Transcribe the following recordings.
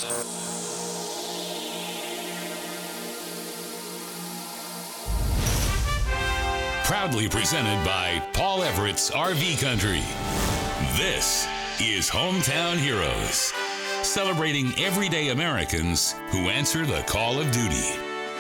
Proudly presented by Paul Everett's RV Country. This is Hometown Heroes, celebrating everyday Americans who answer the call of duty.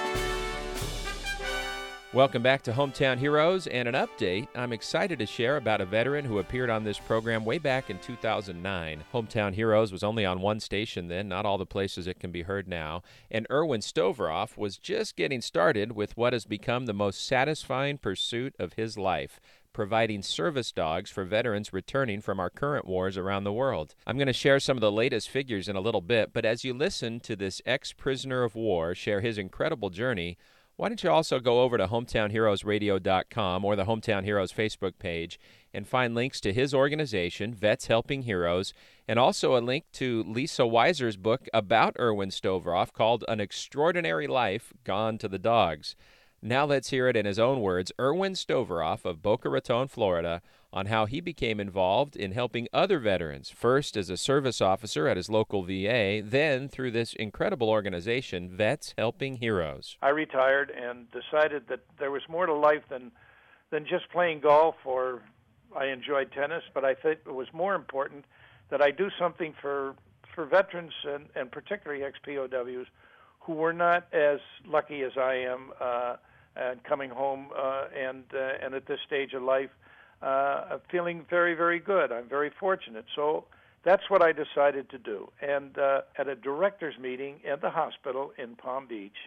Welcome back to Hometown Heroes, and an update I'm excited to share about a veteran who appeared on this program way back in 2009. Hometown Heroes was only on one station then, not all the places it can be heard now, and Erwin Stoveroff was just getting started with what has become the most satisfying pursuit of his life, providing service dogs for veterans returning from our current wars around the world. I'm going to share some of the latest figures in a little bit, but as you listen to this ex-prisoner of war share his incredible journey, why don't you also go over to hometownheroesradio.com or the Hometown Heroes Facebook page and find links to his organization, Vets Helping Heroes, and also a link to Lisa Weiser's book about Erwin Stoveroff called An Extraordinary Life Gone to the Dogs. Now let's hear it in his own words, Erwin Stoveroff of Boca Raton, Florida, on how he became involved in helping other veterans, first as a service officer at his local VA, then through this incredible organization, Vets Helping Heroes. I retired and decided that there was more to life than just playing golf, or I enjoyed tennis, but I think it was more important that I do something for veterans and particularly ex-POWs who were not as lucky as I am and coming home and at this stage of life feeling very, very good. I'm very fortunate. So that's what I decided to do. And at a director's meeting at the hospital in Palm Beach,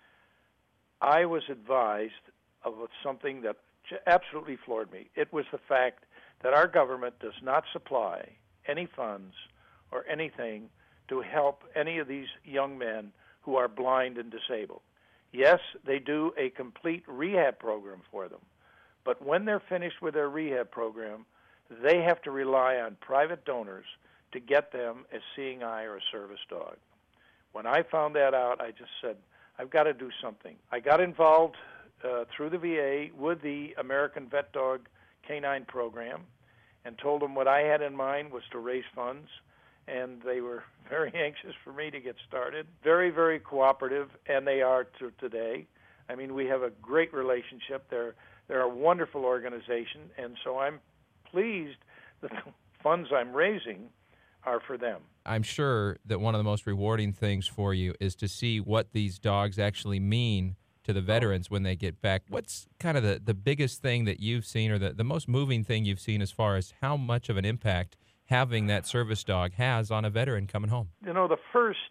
I was advised of something that absolutely floored me. It was the fact that our government does not supply any funds or anything to help any of these young men who are blind and disabled. Yes, they do a complete rehab program for them, but when they're finished with their rehab program, they have to rely on private donors to get them a seeing eye or a service dog. When I found that out, I just said, I've got to do something. I got involved through the VA with the American Vet Dog Canine Program and told them what I had in mind was to raise funds, and they were very anxious for me to get started. Very, very cooperative, and they are to today. I mean, we have a great relationship. They're a wonderful organization, and so I'm pleased that the funds I'm raising are for them. I'm sure that one of the most rewarding things for you is to see what these dogs actually mean to the veterans when they get back. What's kind of the biggest thing that you've seen, or the most moving thing you've seen as far as how much of an impact having that service dog has on a veteran coming home? You know, the first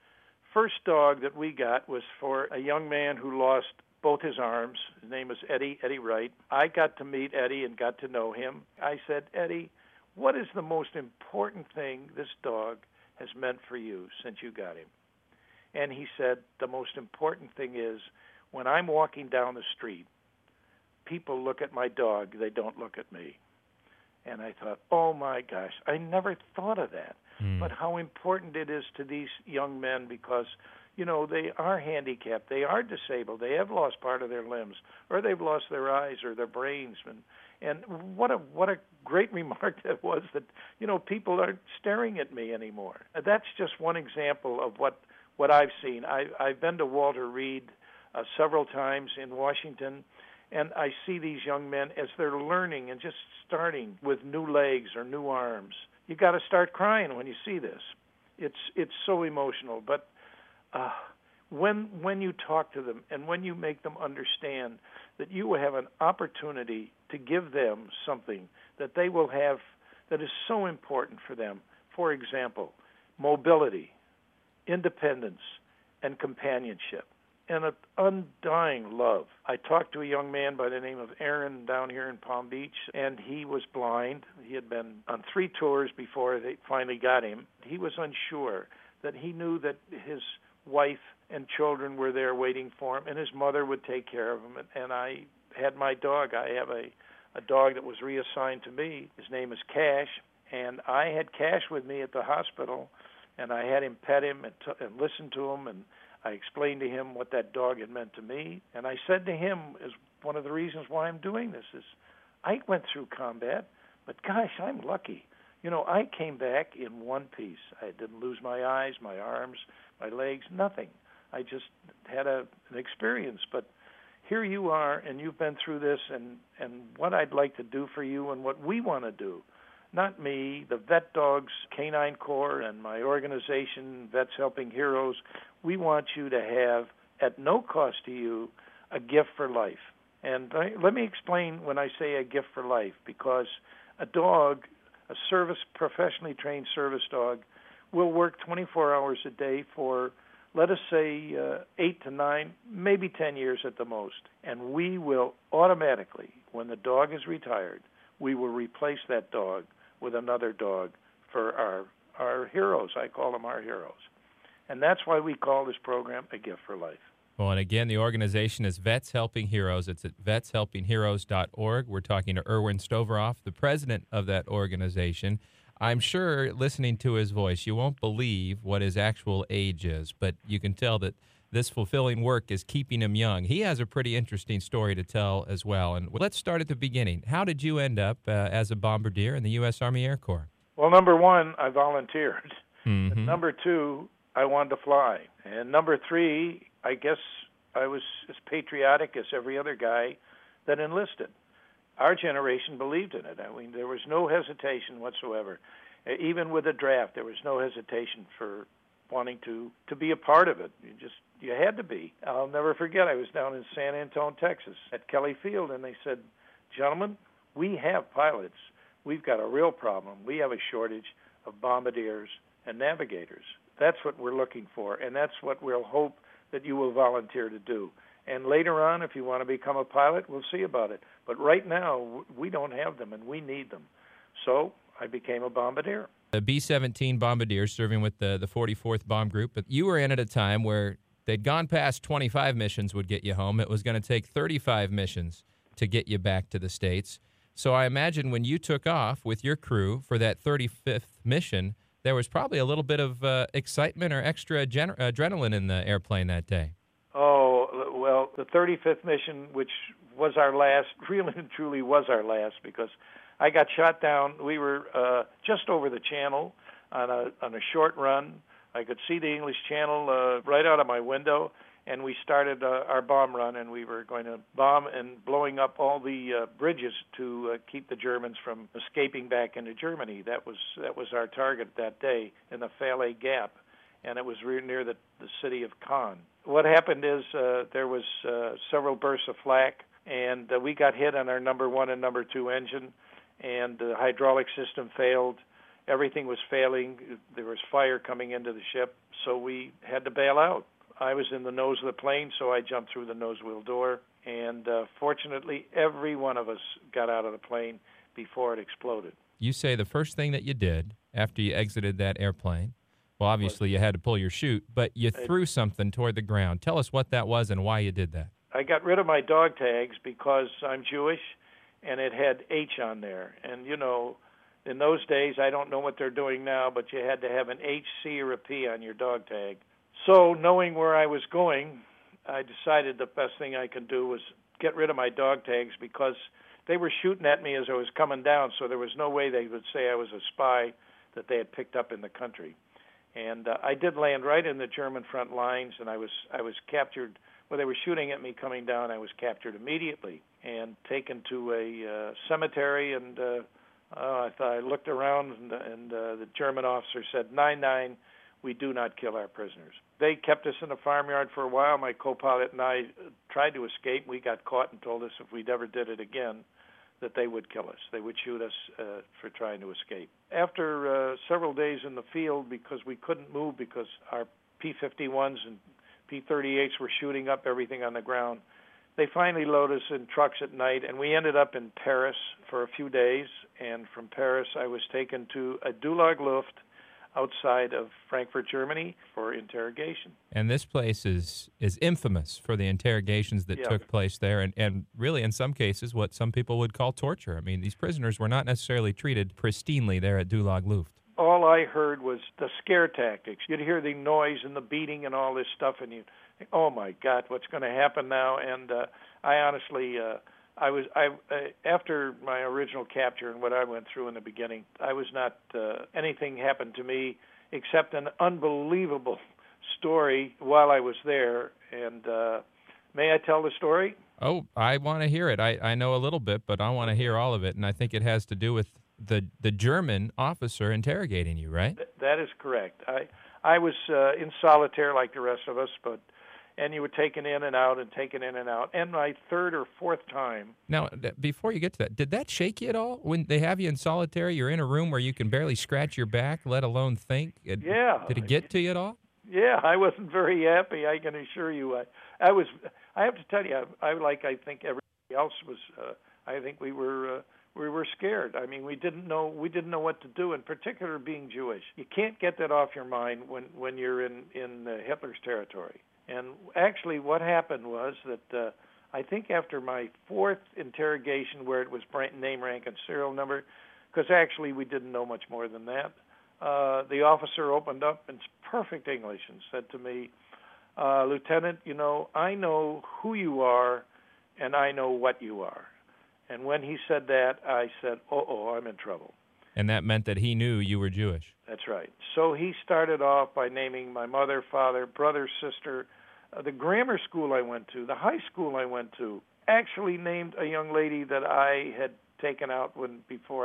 dog that we got was for a young man who lost both his arms. His name was Eddie Wright. I got to meet Eddie and got to know him. I said, Eddie, what is the most important thing this dog has meant for you since you got him? And he said, the most important thing is when I'm walking down the street, people look at my dog, they don't look at me. And I thought, oh, my gosh, I never thought of that. But how important it is to these young men because, you know, they are handicapped. They are disabled. They have lost part of their limbs, or they've lost their eyes or their brains. And what a great remark that was that, you know, people aren't staring at me anymore. That's just one example of what I've seen. I've been to Walter Reed several times in Washington, and I see these young men as they're learning and just starting with new legs or new arms. You got to start crying when you see this. It's so emotional. But when you talk to them and when you make them understand that you will have an opportunity to give them something that they will have that is so important for them, for example, mobility, independence, and companionship, and an undying love. I talked to a young man by the name of Aaron down here in Palm Beach, and he was blind. He had been on 3 tours before they finally got him. He was unsure that he knew that his wife and children were there waiting for him, and his mother would take care of him. And I had my dog. I have a dog that was reassigned to me. His name is Cash, and I had Cash with me at the hospital, and I had him pet him and listen to him, and I explained to him what that dog had meant to me. And I said to him, is one of the reasons why I'm doing this is I went through combat, but gosh, I'm lucky. I came back in one piece. I didn't lose my eyes, my arms, my legs, nothing. I just had an experience. But here you are, and you've been through this, and what I'd like to do for you and what we want to do, not me, the Vet Dogs Canine Corps and my organization, Vets Helping Heroes, we want you to have, at no cost to you, a gift for life. And let me explain when I say a gift for life, because a dog, a professionally trained service dog, will work 24 hours a day for, let us say, 8 to 9, maybe 10 years at the most. And we will automatically, when the dog is retired, we will replace that dog with another dog for our heroes. I call them our heroes. And that's why we call this program A Gift for Life. Well, and again, the organization is Vets Helping Heroes. It's at vetshelpingheroes.org. We're talking to Erwin Stoveroff, the president of that organization. I'm sure, listening to his voice, you won't believe what his actual age is, but you can tell that this fulfilling work is keeping him young. He has a pretty interesting story to tell as well. And let's start at the beginning. How did you end up as a bombardier in the U.S. Army Air Corps? Well, number one, I volunteered. Mm-hmm. And number two, I wanted to fly. And number three, I guess I was as patriotic as every other guy that enlisted. Our generation believed in it. I mean, there was no hesitation whatsoever. Even with the draft, there was no hesitation for wanting to be a part of it. You had to be. I'll never forget, I was down in San Antonio, Texas, at Kelly Field, and they said, "Gentlemen, we have pilots. We've got a real problem. We have a shortage of bombardiers and navigators. That's what we're looking for, and that's what we'll hope that you will volunteer to do. And later on, if you want to become a pilot, we'll see about it. But right now, we don't have them, and we need them." So I became a bombardier. The B-17 Bombardiers serving with the 44th Bomb Group. But you were in at a time where they'd gone past 25 missions would get you home. It was going to take 35 missions to get you back to the States. So I imagine when you took off with your crew for that 35th mission, there was probably a little bit of excitement or extra adrenaline in the airplane that day. Oh, well, the 35th mission, which was our last, really and truly was our last, because I got shot down. We were just over the channel on a short run. I could see the English Channel right out of my window, and we started our bomb run, and we were going to bomb and blowing up all the bridges to keep the Germans from escaping back into Germany. That was our target that day in the Falaise Gap, and it was near the city of Caen. What happened is there was several bursts of flak, and we got hit on our number 1 and number 2 engine, and the hydraulic system failed. Everything was failing. There was fire coming into the ship, so we had to bail out. I was in the nose of the plane, so I jumped through the nose wheel door, and fortunately, every one of us got out of the plane before it exploded. You say the first thing that you did after you exited that airplane, well, obviously you had to pull your chute, but you threw something toward the ground. Tell us what that was and why you did that. I got rid of my dog tags because I'm Jewish, and it had H on there. And, in those days, I don't know what they're doing now, but you had to have an H, C, or a P on your dog tag. So knowing where I was going, I decided the best thing I could do was get rid of my dog tags because they were shooting at me as I was coming down, so there was no way they would say I was a spy that they had picked up in the country. And I did land right in the German front lines, and I was captured. Well, they were shooting at me coming down. I was captured immediately and taken to a cemetery, and I looked around, and the German officer said, 9-9, we do not kill our prisoners. They kept us in a farmyard for a while. My co-pilot and I tried to escape. We got caught and told us if we ever did it again, that they would kill us. They would shoot us for trying to escape. After several days in the field, because we couldn't move because our P-51s and P-38s were shooting up everything on the ground, they finally loaded us in trucks at night, and we ended up in Paris for a few days. And from Paris, I was taken to a Dulag Luft outside of Frankfurt, Germany, for interrogation. And this place is infamous for the interrogations that took place there, and really, in some cases, what some people would call torture. I mean, these prisoners were not necessarily treated pristinely there at Dulag Luft. All I heard was the scare tactics. You'd hear the noise and the beating and all this stuff, and you'd think, oh, my God, what's going to happen now? And I honestly after my original capture and what I went through in the beginning, I was not anything happened to me except an unbelievable story while I was there. And may I tell the story? Oh, I want to hear it. I know a little bit, but I want to hear all of it, and I think it has to do with the German officer interrogating you, right? That is correct. I was in solitaire like the rest of us, and you were taken in and out and taken in and out. And my third or fourth time. Now, before you get to that, did that shake you at all? When they have you in solitary, you're in a room where you can barely scratch your back, let alone think. Yeah. Did it get to you at all? Yeah, I wasn't very happy, I can assure you. I have to tell you, I think everybody else was, I think we were scared. I mean, we didn't know what to do, in particular being Jewish. You can't get that off your mind when you're in Hitler's territory. And actually what happened was that I think after my fourth interrogation, where it was name, rank, and serial number, because actually we didn't know much more than that, the officer opened up in perfect English and said to me, Lieutenant, I know who you are and I know what you are. And when he said that, I said, I'm in trouble. And that meant that he knew you were Jewish. That's right. So he started off by naming my mother, father, brother, sister, the grammar school I went to, the high school I went to, actually named a young lady that I had taken out when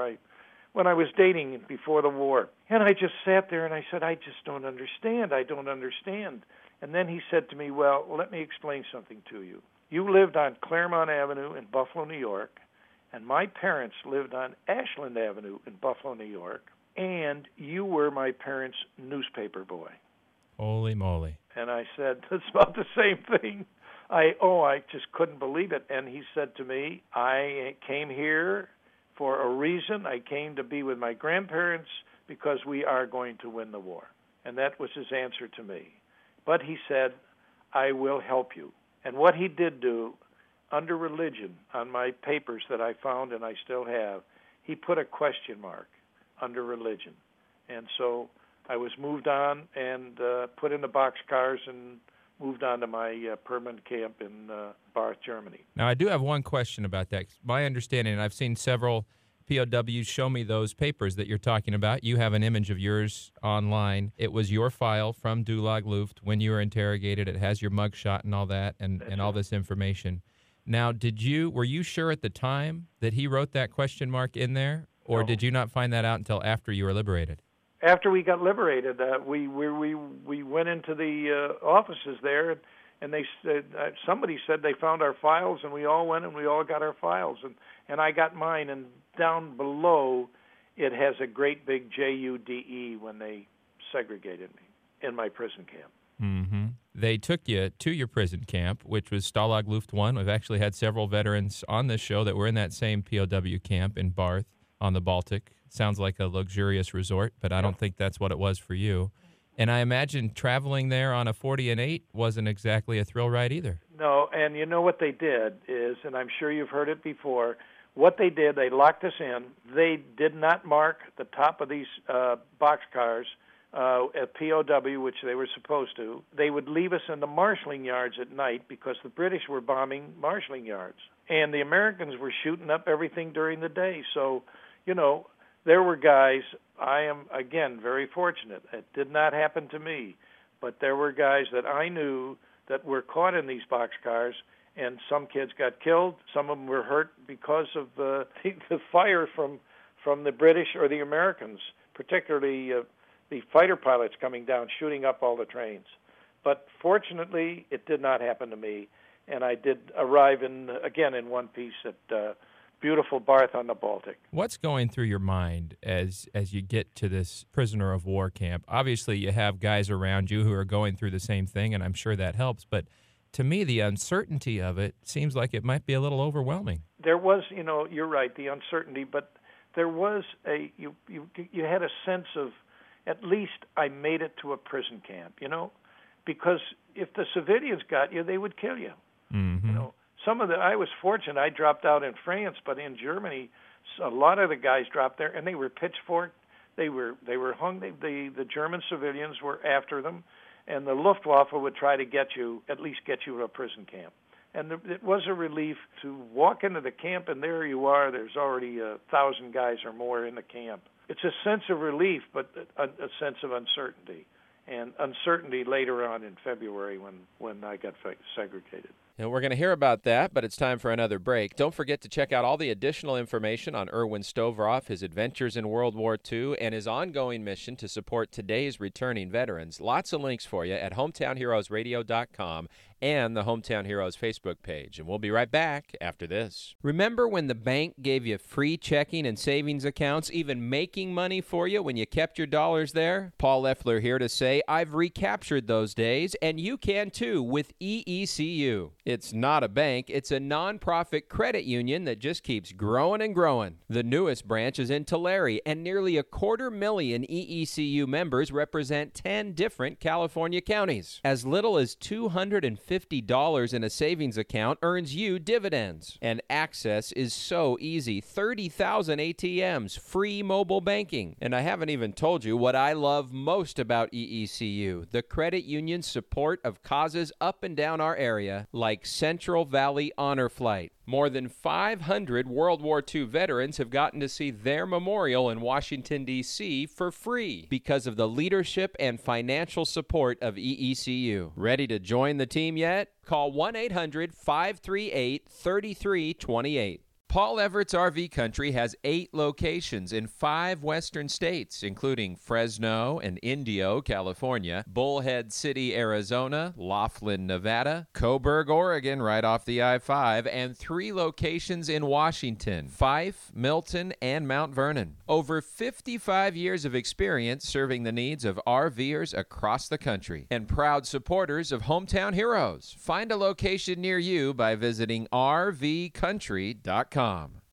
I was dating before the war. And I just sat there and I said, I just don't understand. I don't understand. And then he said to me, well, let me explain something to you. You lived on Claremont Avenue in Buffalo, New York, and my parents lived on Ashland Avenue in Buffalo, New York, and you were my parents' newspaper boy. Holy moly. And I said, that's about the same thing. I just couldn't believe it. And he said to me, I came here for a reason. I came to be with my grandparents because we are going to win the war. And that was his answer to me. But he said, I will help you. And what he did do, under religion, on my papers that I found and I still have, he put a question mark under religion. And so I was moved on and put in the boxcars and moved on to my permanent camp in Barth, Germany. Now, I do have one question about that. My understanding, and I've seen several POWs show me those papers that you're talking about. You have an image of yours online. It was your file from Dulag Luft when you were interrogated. It has your mugshot and all that and all this information. Now, were you sure at the time that he wrote that question mark in there, or No. did you not find that out until after you were liberated? After we got liberated, we went into the offices there, and they said somebody said they found our files, and we all went and we all got our files, and I got mine, and down below it has a great big JUDE when they segregated me in my prison camp. Mm-hmm. They took you to your prison camp, which was Stalag Luft 1. We've actually had several veterans on this show that were in that same POW camp in Barth on the Baltic. Sounds like a luxurious resort, but I don't think that's what it was for you. And I imagine traveling there on a 40 and 8 wasn't exactly a thrill ride either. No, and you know what they did is, and I'm sure you've heard it before, what they did, they locked us in. They did not mark the top of these boxcars at POW, which they were supposed to. They would leave us in the marshalling yards at night because the British were bombing marshalling yards. And the Americans were shooting up everything during the day. So, there were guys, I am, again, very fortunate. It did not happen to me. But there were guys that I knew that were caught in these boxcars, and some kids got killed. Some of them were hurt because of the fire from the British or the Americans, particularly the fighter pilots coming down, shooting up all the trains. But fortunately, it did not happen to me, and I did arrive in one piece at beautiful Barth on the Baltic. What's going through your mind as you get to this prisoner of war camp? Obviously, you have guys around you who are going through the same thing, and I'm sure that helps, but to me, the uncertainty of it seems like it might be a little overwhelming. There was, you're right, the uncertainty, but there was you had a sense of, at least I made it to a prison camp, because if the civilians got you, they would kill you. Mm-hmm. I was fortunate. I dropped out in France, but in Germany, a lot of the guys dropped there, and they were pitchforked. They were hung. The German civilians were after them, and the Luftwaffe would try to at least get you to a prison camp. And it was a relief to walk into the camp, and there you are. There's already 1,000 guys or more in the camp. It's a sense of relief, but a sense of uncertainty, and uncertainty later on in February when I got segregated. And we're going to hear about that, but it's time for another break. Don't forget to check out all the additional information on Erwin Stovroff, his adventures in World War II, and his ongoing mission to support today's returning veterans. Lots of links for you at hometownheroesradio.com and the Hometown Heroes Facebook page. And we'll be right back after this. Remember when the bank gave you free checking and savings accounts, even making money for you when you kept your dollars there? Paul Leffler here to say I've recaptured those days, and you can too with EECU. It's not a bank, it's a nonprofit credit union that just keeps growing and growing. The newest branch is in Tulare, and nearly 250,000 EECU members represent 10 different California counties. As little as $250 in a savings account earns you dividends. And access is so easy. 30,000 ATMs, free mobile banking. And I haven't even told you what I love most about EECU, the credit union's support of causes up and down our area, like Central Valley Honor Flight. More than 500 World War II veterans have gotten to see their memorial in Washington, D.C. for free because of the leadership and financial support of EECU. Ready to join the team yet? Call 1-800-538-3328. Paul Everett's RV Country has 8 locations in 5 western states, including Fresno and Indio, California, Bullhead City, Arizona, Laughlin, Nevada, Coburg, Oregon, right off the I-5, and 3 locations in Washington, Fife, Milton, and Mount Vernon. Over 55 years of experience serving the needs of RVers across the country, and proud supporters of Hometown Heroes. Find a location near you by visiting rvcountry.com.